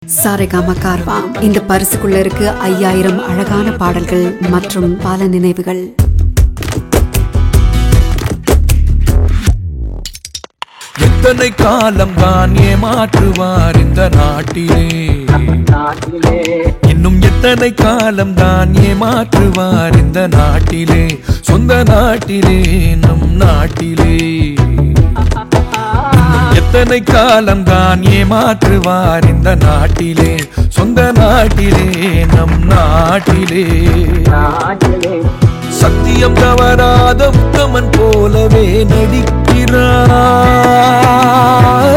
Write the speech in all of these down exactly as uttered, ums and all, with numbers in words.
சாரேகாமா கார்வா இந்த பரிசுக்குள்ள இருக்கு ஐயாயிரம் அழகான பாடல்கள் மற்றும் பல நினைவுகள். எத்தனை காலம் தான் ஏமாற்றுவார் இந்த நாட்டிலே, இன்னும் எத்தனை காலம் தான் ஏமாற்றுவார் இந்த நாட்டிலே, சொந்த நாட்டிலே நம் நாட்டிலே. எத்தனை காலம் தான் ஏமாற்றுவார் இந்த நாட்டிலே, சொந்த நாட்டிலே நம் நாட்டிலே. சத்தியம் தவறாத உத்தமன் போலவே நடிக்கிறார்.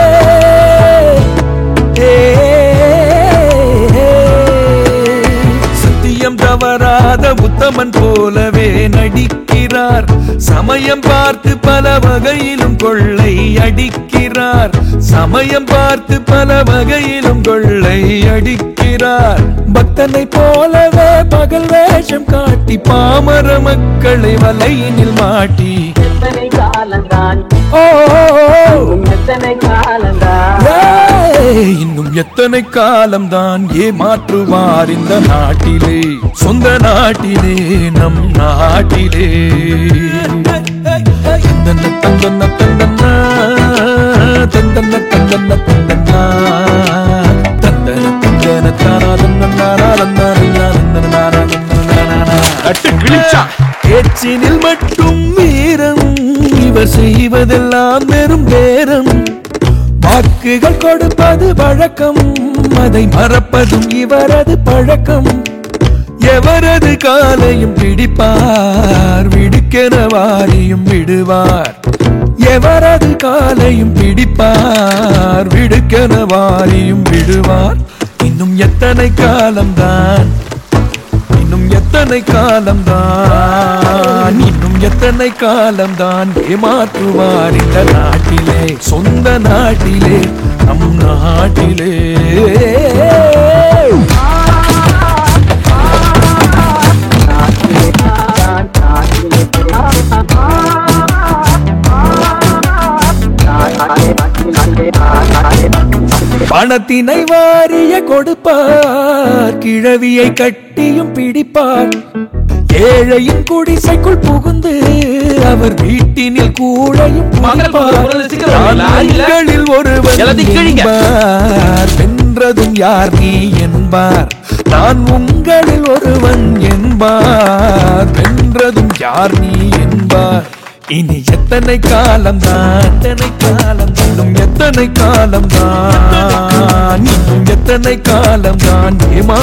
சத்தியம் தவறாத உத்தமன் போலவே நடிக்கிறார். சமயம் பார்த்து பல வகையிலும் கொள்ளை அடிக்கிறார். சமயம் பார்த்து பல வகையிலும் கொள்ளை அடிக்கிறார். பக்தனை போலவே பகல் வேஷம் காட்டி பாமர மக்களை வலையினில் மாட்டி எத்தனை காலந்தான் ஓ எத்தனை காலந்தான் இன்னும் எத்தனை காலம்தான் ஏமாற்றுவார் இந்த நாட்டிலே, சொந்த நாட்டிலே நம் நாட்டிலே. தந்தன தந்தன தந்தன தந்தன தந்தன தந்தன தந்தன தந்தன பேச்சினில் மட்டும் வீரம், இவர் செய்வதெல்லாம் வெறும் பேரம். வாக்குகள் கொடுப்பது வழக்கம், அதை மறப்பதும் இவரது பழக்கம். எவரது காலையும் பிடிப்பார், விடுக்கென வாரியும் விடுவார். எவரது காலையும் பிடிப்பார், விடுக்கென வாரியும் விடுவார். இன்னும் எத்தனை காலம்தான், இன்னும் எத்தனை காலம்தான், இன்னும் எத்தனை காலம்தான் ஏமாற்றுவார் இந்த நாட்டிலே, சொந்த நாட்டிலே நம் நாட்டிலே. பணத்தினை வாரிய கொடுப்பார், கிழவியை கட்டியும் பிடிப்பார். ஏழையின் குடிசைக்குள் புகுந்து அவர் வீட்டினில் கூழையும் குடிப்பார். ஒருவர் என்பார், வென்றதும் யார் நீ என்பார். நான் உங்களில் ஒருவன் என்பார், வென்றதும் யார் நீ என்பார். இனி எத்தனை காலம்தான், எத்தனை காலம், இன்னும் எத்தனை காலம்தான், இன்னும் எத்தனை காலம்தான்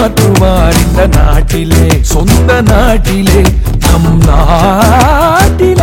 ஏமாற்றுவார் இந்த நாட்டிலே, சொந்த நாட்டிலே நம் நாட்டிலே.